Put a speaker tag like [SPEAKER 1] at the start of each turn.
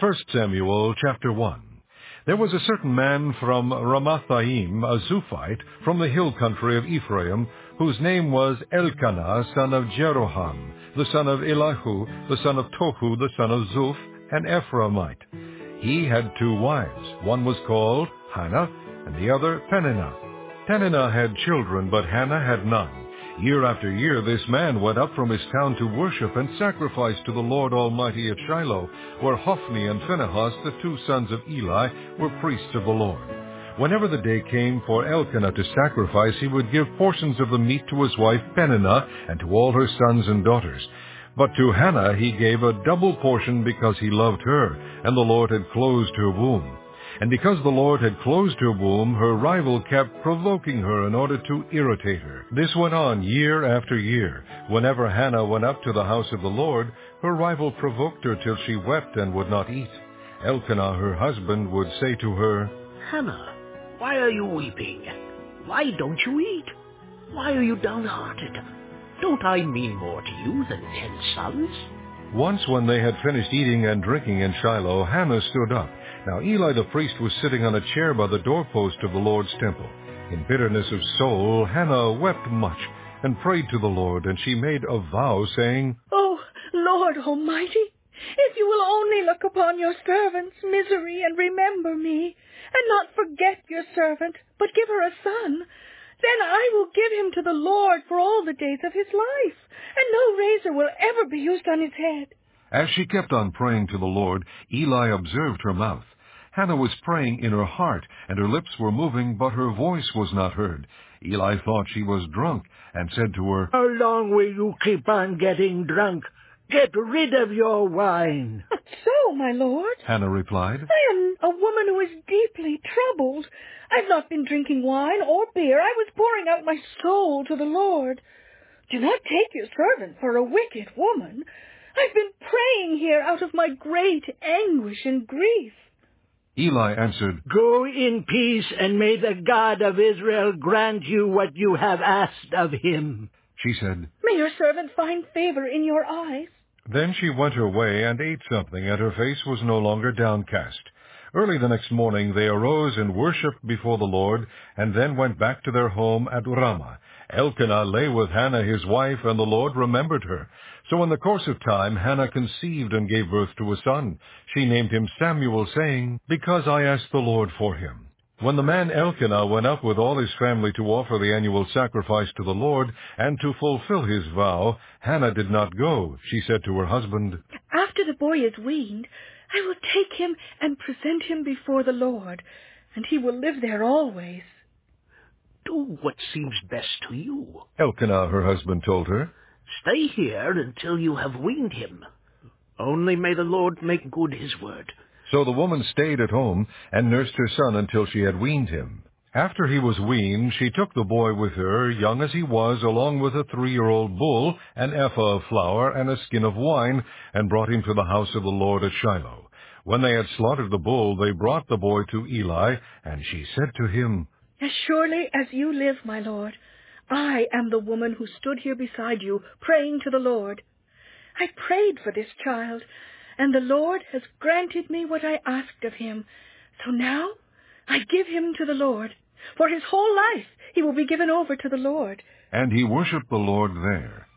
[SPEAKER 1] First Samuel chapter 1. There was a certain man from Ramathaim, a Zuphite, from the hill country of Ephraim, whose name was Elkanah, son of Jeroham, the son of Elihu, the son of Tohu, the son of Zuph, an Ephraimite. He had 2 wives. One was called Hannah, and the other Peninnah. Peninnah had children, but Hannah had none. Year after year this man went up from his town to worship and sacrifice to the Lord Almighty at Shiloh, where Hophni and Phinehas, the 2 sons of Eli, were priests of the Lord. Whenever the day came for Elkanah to sacrifice, he would give portions of the meat to his wife Peninnah and to all her sons and daughters. But to Hannah he gave a double portion because he loved her, and the Lord had closed her womb. And because the Lord had closed her womb, her rival kept provoking her in order to irritate her. This went on year after year. Whenever Hannah went up to the house of the Lord, her rival provoked her till she wept and would not eat. Elkanah, her husband, would say to her,
[SPEAKER 2] Hannah, why are you weeping? Why don't you eat? Why are you downhearted? Don't I mean more to you than 10 sons?
[SPEAKER 1] Once when they had finished eating and drinking in Shiloh, Hannah stood up. Now Eli the priest was sitting on a chair by the doorpost of the Lord's temple. In bitterness of soul, Hannah wept much and prayed to the Lord, and she made a vow, saying,
[SPEAKER 3] Oh, Lord Almighty, if you will only look upon your servant's misery and remember me, and not forget your servant, but give her a son, then I will give him to the Lord for all the days of his life, and no razor will ever be used on his head.
[SPEAKER 1] As she kept on praying to the Lord, Eli observed her mouth. Hannah was praying in her heart, and her lips were moving, but her voice was not heard. Eli thought she was drunk, and said to her,
[SPEAKER 2] How long will you keep on getting drunk? Get rid of your wine.
[SPEAKER 3] Not so, my lord.
[SPEAKER 1] Hannah replied.
[SPEAKER 3] I am a woman who is deeply troubled. I've not been drinking wine or beer. I was pouring out my soul to the Lord. Do not take your servant for a wicked woman. I've been praying here out of my great anguish and grief.
[SPEAKER 1] Eli answered,
[SPEAKER 2] Go in peace, and may the God of Israel grant you what you have asked of him.
[SPEAKER 1] She said,
[SPEAKER 3] May your servant find favor in your eyes.
[SPEAKER 1] Then she went her way and ate something, and her face was no longer downcast. Early the next morning they arose and worshipped before the Lord, and then went back to their home at Ramah. Elkanah lay with Hannah his wife, and the Lord remembered her. So in the course of time Hannah conceived and gave birth to a son. She named him Samuel, saying, Because I asked the Lord for him. When the man Elkanah went up with all his family to offer the annual sacrifice to the Lord, and to fulfill his vow, Hannah did not go. She said to her husband,
[SPEAKER 3] After the boy is weaned, I will take him and present him before the Lord, and he will live there always.
[SPEAKER 2] Do what seems best to you.
[SPEAKER 1] Elkanah, her husband, told her.
[SPEAKER 2] Stay here until you have weaned him. Only may the Lord make good his word.
[SPEAKER 1] So the woman stayed at home and nursed her son until she had weaned him. After he was weaned, she took the boy with her, young as he was, along with a 3-year-old bull, an ephah of flour, and a skin of wine, and brought him to the house of the Lord at Shiloh. When they had slaughtered the bull, they brought the boy to Eli, and she said to him,
[SPEAKER 3] As surely as you live, my Lord, I am the woman who stood here beside you, praying to the Lord. I prayed for this child, and the Lord has granted me what I asked of him. So now I give him to the Lord. For his whole life he will be given over to the Lord.
[SPEAKER 1] And he worshipped the Lord there.